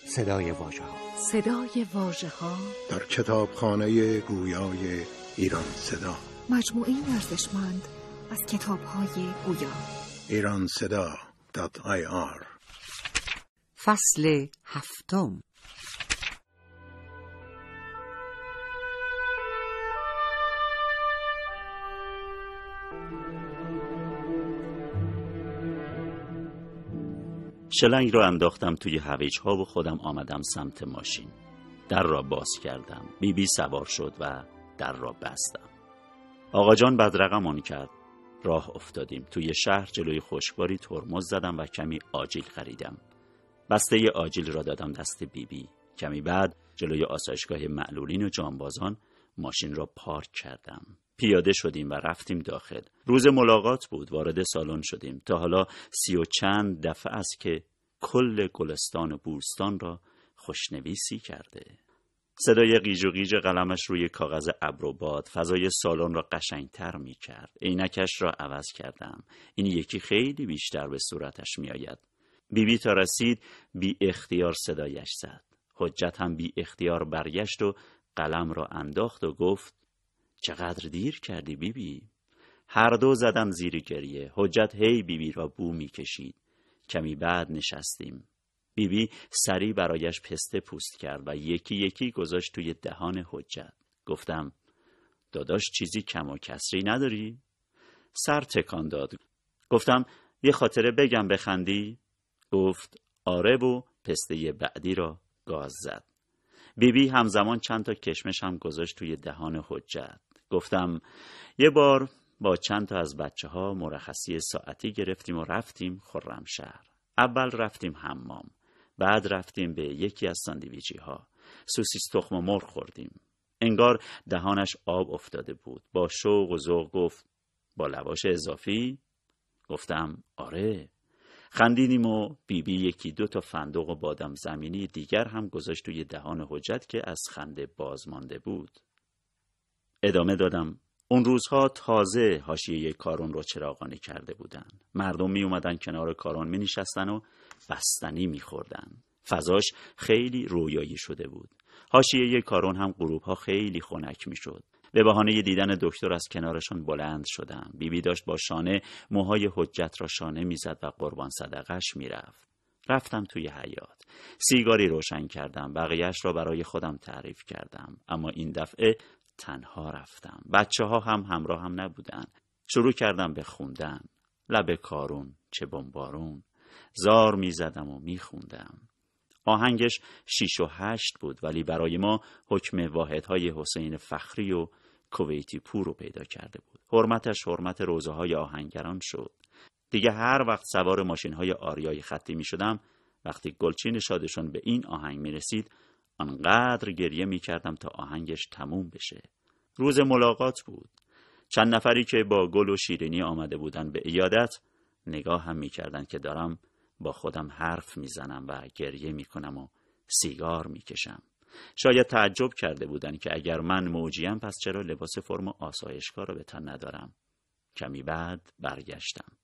صدای واژه‌ها. صدای واژه‌ها در کتابخانه گویای ایران صدا. مجموعه ارزشمند از کتاب‌های گویا. iranseda.ir. فصل 7. شلنگ را انداختم توی هویج‌ها و خودم آمدم سمت ماشین. در را باز کردم. بیبی سوار شد و در را بستم. آقا جان بدرقمون کرد. راه افتادیم. توی شهر جلوی خشکباری ترمز زدم و کمی آجیل خریدم. بسته آجیل را دادم دست بیبی. کمی بعد جلوی آسایشگاه معلولین و جانبازان ماشین را پارک کردم. پیاده شدیم و رفتیم داخل. روز ملاقات بود. وارد سالن شدیم. تا حالا 30 و چند دفعه است که کل گلستان و بوستان را خوشنویسی کرده. صدای قیج و قیج قلمش روی کاغذ ابر و باد فضای سالن را قشنگتر می کرد. عینکش را عوض کردم. این یکی خیلی بیشتر به صورتش می آید. بیبی تا رسید بی اختیار صدایش زد. حجت هم بی اختیار برگشت و قلم را انداخت و گفت چقدر دیر کردی بیبی؟ هر دو زدن زیر گریه. حجت هی بیبی را بو می کشید. کمی بعد نشستیم. بیبی سری برایش پسته پوست کرد و یکی یکی گذاشت توی دهان حجت. گفتم داداش چیزی کم و کسری نداری؟ سر تکان داد. گفتم یه خاطره بگم بخندی؟ گفت آره و پسته بعدی را گاز زد. بیبی همزمان چند تا کشمش هم گذاشت توی دهان حجت. گفتم یه بار با چند تا از بچه‌ها مرخصی ساعتی گرفتیم و رفتیم خرمشهر. اول رفتیم حمام. بعد رفتیم به یکی از ساندویچی‌ها. سوسیس تخم مرغ خوردیم. انگار دهانش آب افتاده بود. با شوق و ذوق گفت با لواش اضافی؟ گفتم آره. خندیدیم و بیبی یکی 2 تا فندق و بادام زمینی دیگر هم گذاشت توی دهان حجت که از خنده باز مانده بود. ادامه دادم اون روزها تازه حاشیه کارون رو چراغانی کرده بودن. مردم می اومدن کنار کارون می نشستن و بستنی می خوردن. فضاش خیلی رویایی شده بود. حاشیه کارون هم غروبها خیلی خنک می شد. به بهانه دیدن دکتر از کنارشون بلند شدم. بیبی داشت با شانه موهای حجت را شانه می زد و قربان صدقش می رفت. رفتم توی حیاط. سیگاری روشن کردم. بقیهش را برای خودم تعریف کردم. اما این دفعه تنها رفتم. بچه‌ها هم همراه هم نبودن. شروع کردم به خوندن. لب کارون چه بمبارون. زار می زدم و می خوندم. آهنگش 6 و 8 بود ولی برای ما حکم واحدهای حسین فخری و کویتی پور رو پیدا کرده بود. حرمتش حرمت روزه های آهنگران شد. دیگه هر وقت سوار ماشین های آریای خطی می شدم وقتی گلچین شادشون به این آهنگ می رسید انقدر گریه می کردم تا آهنگش تموم بشه. روز ملاقات بود. چند نفری که با گل و شیرینی آمده بودن به عیادت نگاه هم می کردن که دارم با خودم حرف می زنم و گریه می کنم و سیگار می کشم. شاید تعجب کرده بودن که اگر من موجیم پس چرا لباس فرم آسایشگاه رو به تن ندارم. کمی بعد برگشتم.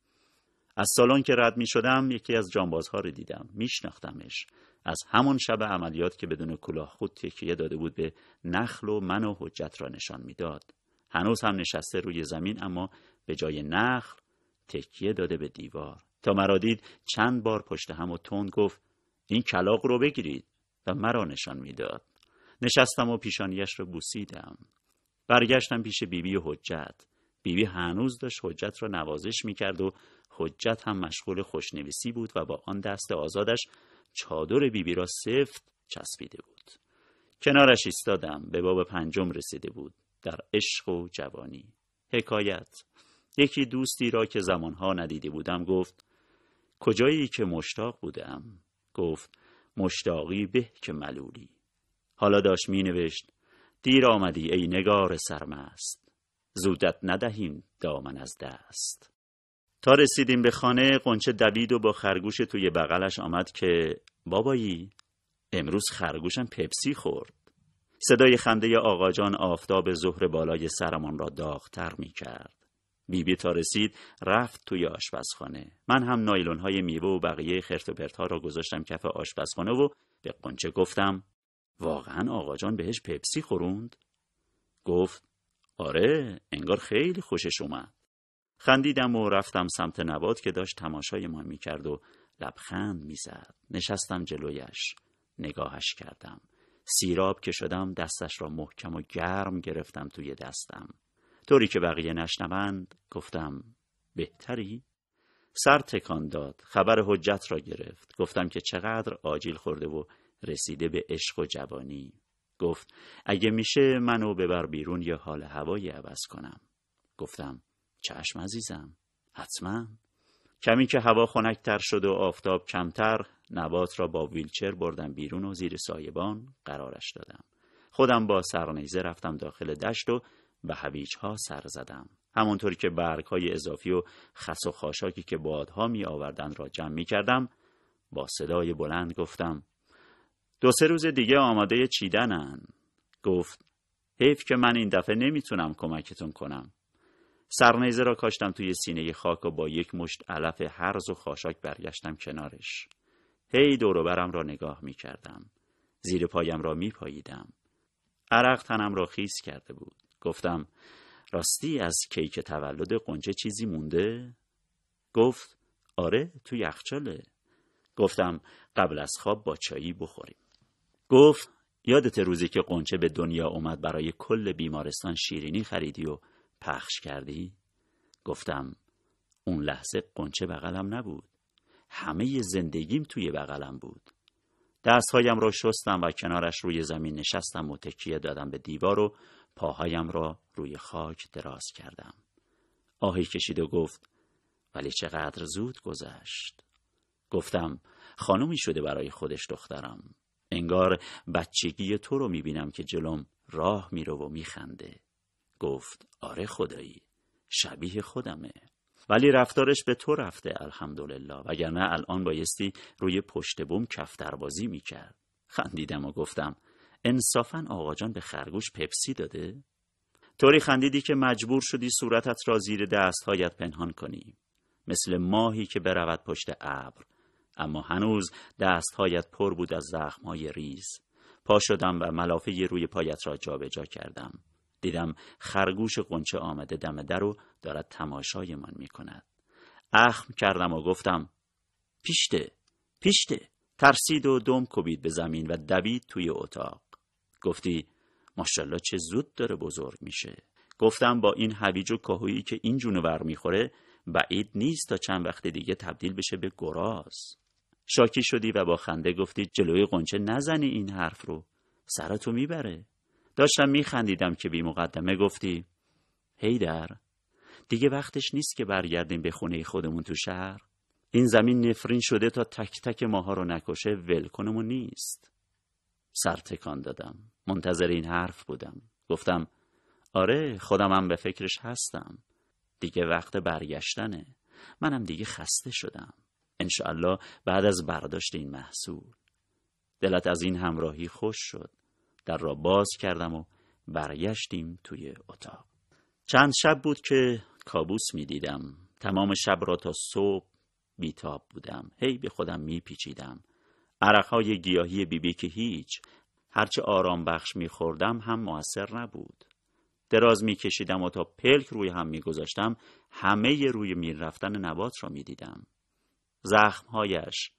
از سالن که رد می شدم یکی از جانبازها رو دیدم. می شناختمش. از همون شب عملیات که بدون کلاه خود تکیه داده بود به نخل و من و حجت را نشان می داد. هنوز هم نشسته روی زمین اما به جای نخل تکیه داده به دیوار. تا مرا دید چند بار پشت هم و تند گفت این کلاغ رو بگیرید و مرا نشان می داد. نشستم و پیشانیش رو بوسیدم. برگشتم پیش بیبی و حجت. بیبی هنوز داشت حجت را نوازش می کرد و حجت هم مشغول خوشنویسی بود و با آن دست آزادش چادر بیبی را سفت چسبیده بود. کنارش ایستادم. به باب 5 رسیده بود. در عشق و جوانی. حکایت. یکی دوستی را که زمانها ندیده بودم گفت کجایی که مشتاق بودم؟ گفت مشتاقی به که ملولی. حالا داشت می نوشت دیر آمدی ای نگار سرمست، زودت ندهیم دامن از دست. تا رسیدیم به خانه قنچه دوید و با خرگوش توی بغلش آمد که بابایی امروز خرگوشم پپسی خورد. صدای خنده آقا جان آفتاب ظهر بالای سرمان را داغ‌تر می کرد. بیبی تا رسید رفت توی آشپزخانه. من هم نایلون‌های میوه و بقیه خرت و پرت‌ها را گذاشتم کف آشپزخانه و به قنچه گفتم واقعا آقا جان بهش پپسی خوروند؟ گفت آره، انگار خیلی خوشش اومد. خندیدم و رفتم سمت نبات که داشت تماشایمان میکرد و لبخند میزد. نشستم جلویش، نگاهش کردم. سیراب که شدم دستش را محکم و گرم گرفتم توی دستم. طوری که بقیه نشنوند گفتم بهتری؟ سر تکان داد، خبر حجت را گرفت. گفتم که چقدر آجیل خورده و رسیده به عشق و جوانی. گفت اگه میشه منو ببر بیرون یا حال هوایی عوض کنم. گفتم چشم عزیزم، حتما. کمی که هوا خنک‌تر شد و آفتاب کمتر، نبات را با ویلچر بردم بیرون و زیر سایبان قرارش دادم. خودم با سرنیزه رفتم داخل دشت و به هویج‌ها سر زدم. همونطوری که برگ‌های اضافی و خس و خاشاکی که بادها می آوردن را جمع می کردم، با صدای بلند گفتم 2-3 روز دیگه آماده چیدنن. گفت حیف که من این دفعه نمیتونم کمکتون کنم. سرنیزه را کاشتم توی سینه خاک و با یک مشت علف هرز و خاشاک برگشتم کنارش. هی دور و برم را نگاه می کردم. زیر پایم را می پاییدم. عرق تنم را خیس کرده بود. گفتم راستی از کیک تولد قنچه چیزی مونده؟ گفت آره، تو یخچاله. گفتم قبل از خواب با چایی بخوریم. گفت یادت روزی که قنچه به دنیا اومد برای کل بیمارستان شیرینی خریدی و پخش کردی؟ گفتم اون لحظه قنچه بغلم نبود، همه زندگیم توی بغلم بود. دستهایم را شستم و کنارش روی زمین نشستم و تکیه دادم به دیوار و پاهایم را روی خاک دراز کردم. آهی کشید و گفت ولی چقدر زود گذشت. گفتم خانومی شده برای خودش دخترم. انگار بچگی تو رو میبینم که جلوم راه میره و میخنده. گفت آره خدایی، شبیه خودمه. ولی رفتارش به تو رفته الحمدلله، وگرنه الان بایستی روی پشت بوم کفتربازی میکرد. خندیدم و گفتم انصافاً آقا جان به خرگوش پپسی داده؟ طوری خندیدی که مجبور شدی صورتت را زیر دستهایت پنهان کنی، مثل ماهی که برود پشت ابر. اما هنوز دستهایت پر بود از زخمهای ریز. پا شدم و ملافه روی پایت را جابجا کردم. دیدم خرگوش قنچه آمده دم در و دارد تماشای من می کند. اخم کردم و گفتم پیشته، پیشته. ترسید و دم کوبید به زمین و دوید توی اتاق. گفتی ماشاءالله چه زود داره بزرگ میشه. گفتم با این هویج و کاهویی که این جونور میخوره بعید نیست تا چند وقت دیگه تبدیل بشه به گراز. شاکی شدی و با خنده گفتی جلوی قنچه نزنی این حرف رو، سرتو میبره. داشتم میخندیدم که بی مقدمه گفتی هیدر دیگه وقتش نیست که برگردیم به خونه خودمون تو شهر. این زمین نفرین شده تا تک تک ماها رو نکشه ولکنمون نیست. سر تکان دادم. منتظر این حرف بودم. گفتم آره خودم هم به فکرش هستم. دیگه وقت برگشتنه. منم دیگه خسته شدم. انشاءالله بعد از برداشت این محصول. دلت از این همراهی خوش شد. در را باز کردم و برگشتیم توی اتاق. چند شب بود که کابوس می دیدم. تمام شب را تا صبح بیتاب بودم. هی به خودم می پیچیدم. عرقهای گیاهی بیبی که هیچ، هرچه آرام بخش می خوردم هم مؤثر نبود. دراز می کشیدم و تا پلک روی هم می گذاشتم همه روی میر رفتن نبات را می دیدم. زخمهایش،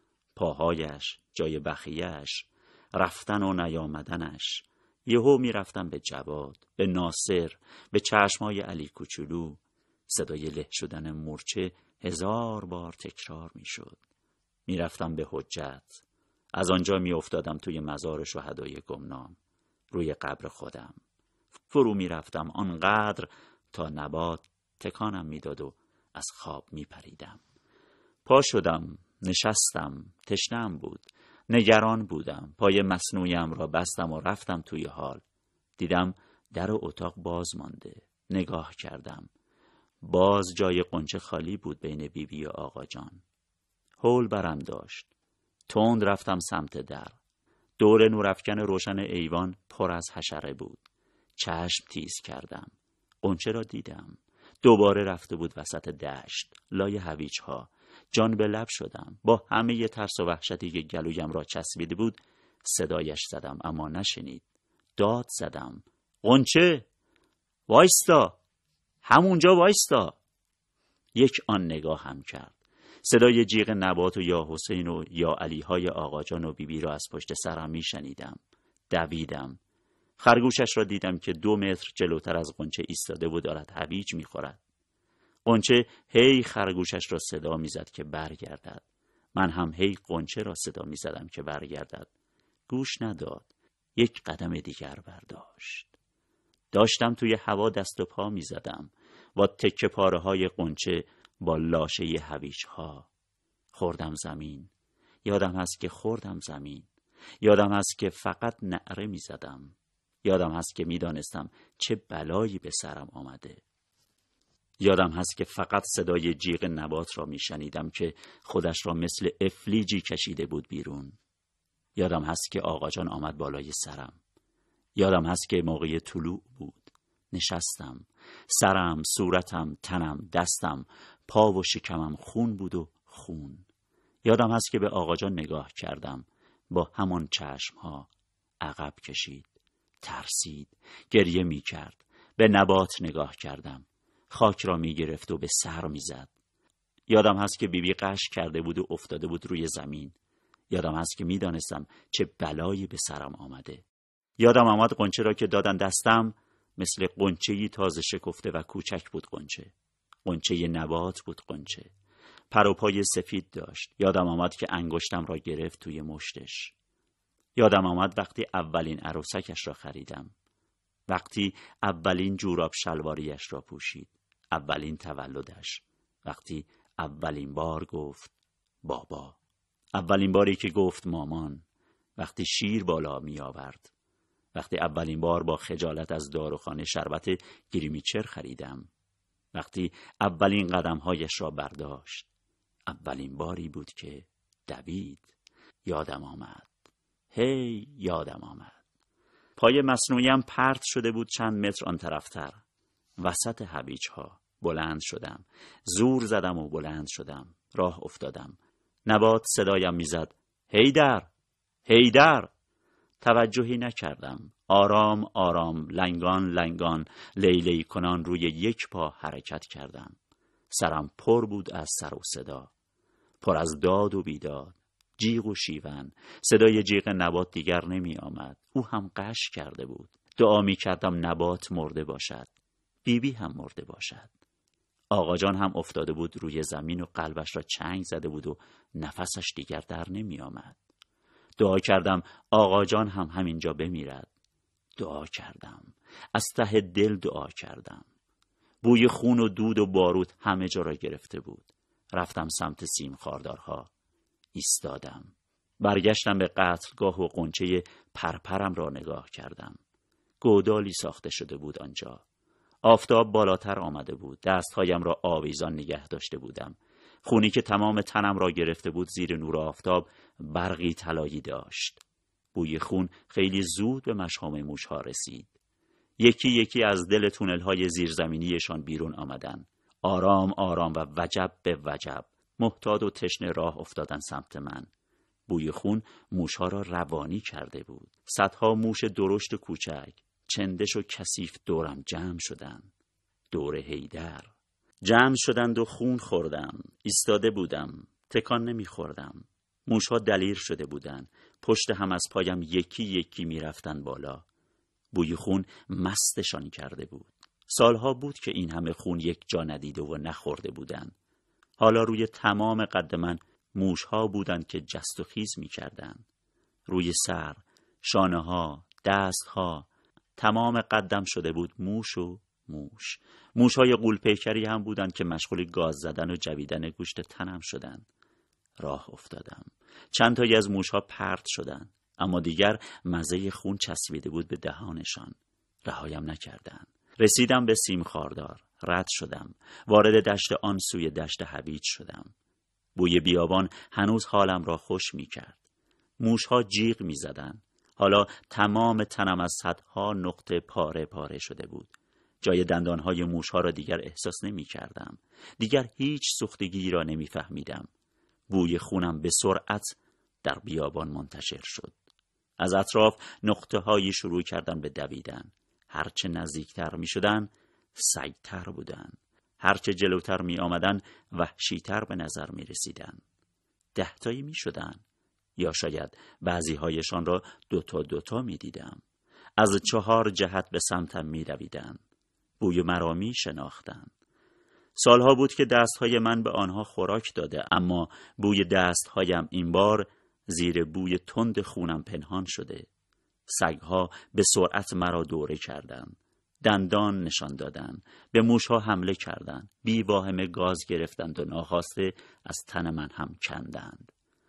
پاهایش، جای بخیهش، رفتن و نیامدنش. یهو می رفتم به جواد، به ناصر، به چشمهای علی کوچولو. صدای له شدن مورچه 1000 بار تکرار می شد. می رفتم به حجت. از آنجا می افتادم توی مزار شهدای گمنام، روی قبر خودم. فرو می رفتم آنقدر تا نبات تکانم می داد و از خواب می پریدم. پا شدم، نشستم، تشنه‌ام بود. نگران بودم. پای مصنوعیم را بستم و رفتم توی حال. دیدم در اتاق باز مانده. نگاه کردم. باز جای قنچه خالی بود بین بیبی و آقا جان. هول برم داشت. تند رفتم سمت در. دور نورافکن روشن ایوان پر از حشره بود. چشم تیز کردم. قنچه را دیدم. دوباره رفته بود وسط دشت، لای هویج‌ها. جان به لب شدم. با همه ترس و وحشتی که گلویم را چسبیده بود صدایش زدم، اما نشنید. داد زدم: غنچه، وایستا، همونجا وایستا. یک آن نگاه هم کرد. صدای جیغ نبات و یا حسین و یا علیهای آقاجان و بیبی را از پشت سرم می شنیدم. دویدم. خرگوشش را دیدم که 2 متر جلوتر از غنچه ایستاده و دارد هویج می خورد. غنچه هی خرگوشش را صدا می زد که برگردد. من هم هی غنچه را صدا می زدم که برگردد. گوش نداد. یک قدم دیگر برداشت. داشتم توی هوا دست و پا می زدم با تکه پاره های غنچه، با لاشه هویج‌ها. خوردم زمین. یادم هست که خوردم زمین. یادم هست که فقط نعره می زدم. یادم هست که می دانستم چه بلایی به سرم آمده. یادم هست که فقط صدای جیغ نبات را می شنیدم که خودش را مثل افلیجی کشیده بود بیرون. یادم هست که آقاجان آمد بالای سرم. یادم هست که موقع طلوع بود. نشستم. سرم، صورتم، تنم، دستم، پا و شکمم خون بود و خون. یادم هست که به آقاجان نگاه کردم. با همان چشمها عقب کشید. ترسید. گریه می کرد. به نبات نگاه کردم. خاک را می گرفت و به سر می زد. یادم هست که بیبی قش کرده بود و افتاده بود روی زمین. یادم هست که می دانستم چه بلایی به سرم آمده. یادم آمد غنچه را که دادن دستم مثل غنچه‌ای تازه شکفته و کوچک بود. غنچه نبات بود. غنچه پر و پای سفید داشت. یادم آمد که انگشتم را گرفت توی مشتش. یادم آمد وقتی اولین عروسکش را خریدم. وقتی اولین جوراب شلواریش را پوشید. اولین تولدش. وقتی اولین بار گفت بابا. اولین باری که گفت مامان. وقتی شیر بالا می آورد. وقتی اولین بار با خجالت از داروخانه شربت گریمیچر خریدم. وقتی اولین قدمهایش را برداشت. اولین باری بود که دوید. یادم آمد. هی یادم آمد. پای مصنوعیم پرت شده بود چند متر آن طرفتر. وسط هویج‌ها. بلند شدم. زور زدم و بلند شدم. راه افتادم. نبات صدایم میزد: هیدر! هیدر! توجهی نکردم. آرام آرام، لنگان لنگان، لیلی کنان روی یک پا حرکت کردم. سرم پر بود از سر و صدا. پر از داد و بیداد. جیغ و شیون. صدای جیغ نبات دیگر نمی آمد. او هم قش کرده بود. دعا می کردم نبات مرده باشد. بیبی هم مرده باشد. آقاجان هم افتاده بود روی زمین و قلبش را چنگ زده بود و نفسش دیگر در نمی آمد. دعا کردم آقاجان هم همینجا بمیرد. دعا کردم. از ته دل دعا کردم. بوی خون و دود و بارود همه جا را گرفته بود. رفتم سمت سیم خاردارها. ایستادم. برگشتم به قتلگاه و غنچه پرپرم را نگاه کردم. گودالی ساخته شده بود آنجا. آفتاب بالاتر آمده بود. دستهایم را آویزان نگه داشته بودم. خونی که تمام تنم را گرفته بود زیر نور آفتاب برقی طلایی داشت. بوی خون خیلی زود به مشام موشها رسید. یکی یکی از دل تونل‌های زیرزمینیشان بیرون آمدن. آرام آرام و وجب به وجب محتاط و تشنه راه افتادن سمت من. بوی خون موشها را روانی کرده بود. صدها موش درشت و کوچک چندش و کثیف دورم جمع شدند. دور هیدر جمع شدند و خون خوردم. ایستاده بودم. تکان نمیخوردم. موشها دلیر شده بودند. پشت هم از پایم یکی یکی میرفتن بالا. بوی خون مستشان کرده بود. سالها بود که این همه خون یک جا ندیده و نخورده بودند. حالا روی تمام قد من موشها بودند که جست و خیز میکردند. روی سر، شانه ها، دست ها، تمام قدم شده بود موش و موش. موشهای غول‌پیکری هم بودند که مشغول گاز زدن و جویدن گوشت تنم شدند. راه افتادم. چند تایی از موشها پرت شدند، اما دیگر مزه خون چسبیده بود به دهانشان. رهایم نکردند. رسیدم به سیم خاردار. رد شدم. وارد دشت آن سوی دشت هویج شدم. بوی بیابان هنوز حالم را خوش می کرد. موشها جیغ می زدن. حالا تمام تنم از صدها نقطه پاره پاره شده بود. جای دندانهای موشها را دیگر احساس نمی کردم. دیگر هیچ سوختگی را نمی فهمیدم. بوی خونم به سرعت در بیابان منتشر شد. از اطراف نقطه‌هایی شروع کردن به دویدن. هرچه نزدیکتر می شدن سگ‌تر بودن. هرچه جلوتر می آمدن وحشی‌تر به نظر می رسیدن. 10 تایی می شدن. یا شاید بعضی هایشان را 2 تا می دیدم. از 4 جهت به سمتم می دویدن. بوی مرا می شناختن. سالها بود که دستهای من به آنها خوراک داده، اما بوی دستهایم این بار زیر بوی تند خونم پنهان شده. سگها به سرعت مرا دوره کردند. دندان نشان دادند. به موشها حمله کردند. بی واهمه گاز گرفتند و ناخواسته از تن من هم کندند.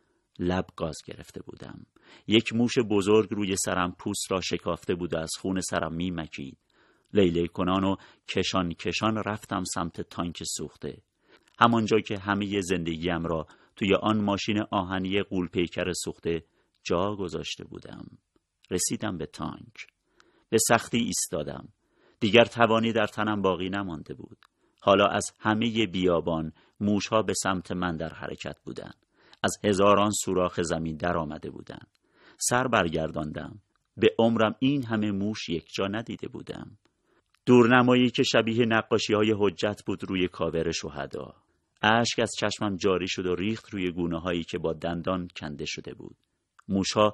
لب گاز گرفته بودم. یک موش بزرگ روی سرم پوست را شکافته بود و از خون سرم می مکید. لیلی کنان و کشان کشان رفتم سمت تانک سوخته. همانجا که همه زندگیم را توی آن ماشین آهنی غول پیکر سوخته جا گذاشته بودم. رسیدم به تانک. به سختی ایستادم. دیگر توانی در تنم باقی نمانده بود. حالا از همه بیابان موشها به سمت من در حرکت بودند. از هزاران سوراخ زمین در آمده بودند. سر برگرداندم. به عمرم این همه موش یک جا ندیده بودم. دورنمایی که شبیه نقاشی‌های حجت بود روی کاور شهدا. اشک از چشمم جاری شد و ریخت روی گونه‌هایی که با دندان کنده شده بود. موشها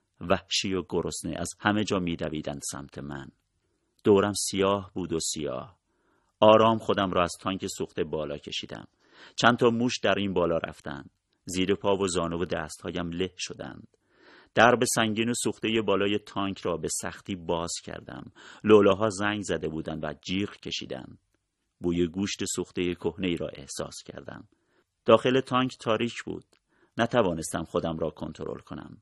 وحشی و گرسنه از همه جا می‌دویدند سمت من. دورم سیاه بود و سیاه. آرام خودم را از تانک سوخته بالا کشیدم. چند تا موش در این بالا رفتند. زیر پا و زانو و دستهایم له شدند. درب سنگین و سوخته بالای تانک را به سختی باز کردم. لوله‌ها زنگ زده بودند و جیغ کشیدند. بوی گوشت سوخته کهنه‌ای را احساس کردم. داخل تانک تاریک بود. نتوانستم خودم را کنترل کنم.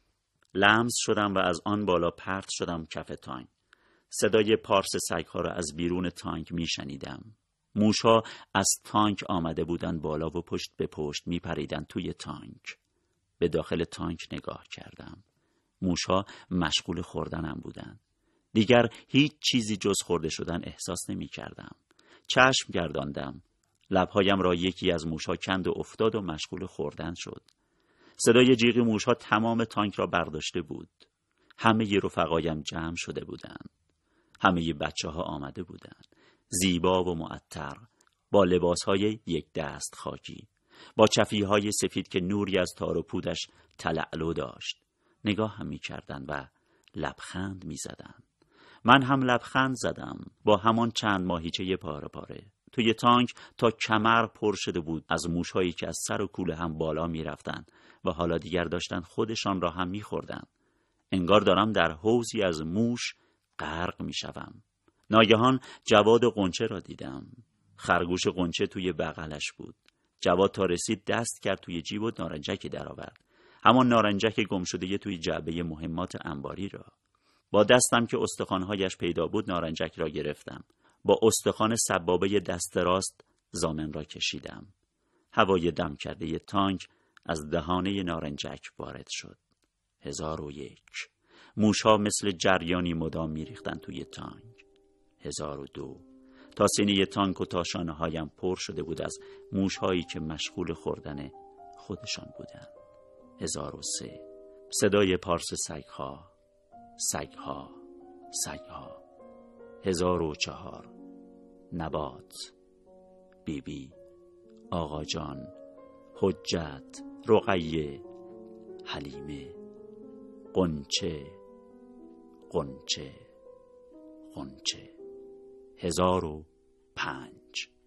لمس شدم و از آن بالا پرت شدم کف تانک. صدای پارس سگ‌ها را از بیرون تانک می‌شنیدم. موش‌ها از تانک آمده بودند بالا و پشت به پشت می‌پریدند توی تانک. به داخل تانک نگاه کردم. موش‌ها مشغول خوردنم بودند. دیگر هیچ چیزی جز خورده شدن احساس نمی‌کردم. چشم گرداندم. لب‌هایم را یکی از موش‌ها کند و افتاد و مشغول خوردن شد. صدای جیغ موش‌ها تمام تانک را برداشته بود. همه رفقایم جمع شده بودند. همه بچه‌ها آمده بودند. زیبا و معطر، با لباس‌های یک دست خاکی، با چفی‌های سفید که نوری از تار و پودش تلالو داشت. نگاه هم می‌کردند و لبخند می‌زدند. من هم لبخند زدم با همان چند ماهیچه پاره پاره. توی تانک تا کمر پر شده بود از موش‌هایی که از سر و کوله هم بالا می‌رفتند و حالا دیگر داشتند خودشان را هم می‌خوردند. انگار دارم در حوضی از موش غرق می‌شوم. ناگهان جواد قنچه را دیدم. خرگوش قنچه توی بغلش بود. جواد تا رسید دست کرد توی جیب و نارنجکی درآورد. همان نارنجک گم شده توی جعبه مهمات انباری را. با دستم که استخوان‌هایش پیدا بود نارنجک را گرفتم. با استخوان سبابه دست راست زامن را کشیدم. هوای دم کرده تانک از دهانه نارنجک وارد شد. 1001. موش‌ها مثل جریانی مدام می‌ریختند توی تانک. 1002. تا سینه تانک و تا شانه‌هایم پر شده بود از موش‌هایی که مشغول خوردن خودشان بودند. 1003. صدای پارس سگ‌ها. 1004. نبات، بیبی، آقا جان، حجت، رقیه، حلیمه، قنچه. 1005.